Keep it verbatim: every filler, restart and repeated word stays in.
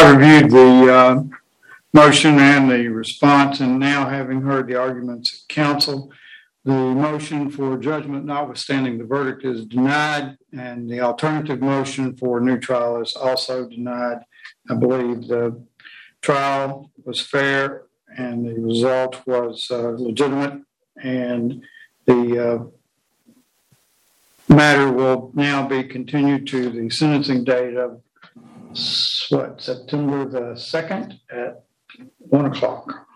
I've reviewed the uh, motion and the response, and now having heard the arguments of counsel, the motion for judgment notwithstanding the verdict is denied, and the alternative motion for new trial is also denied. I believe the trial was fair and the result was uh, legitimate, and the uh, matter will now be continued to the sentencing date of what, September the second at one o'clock.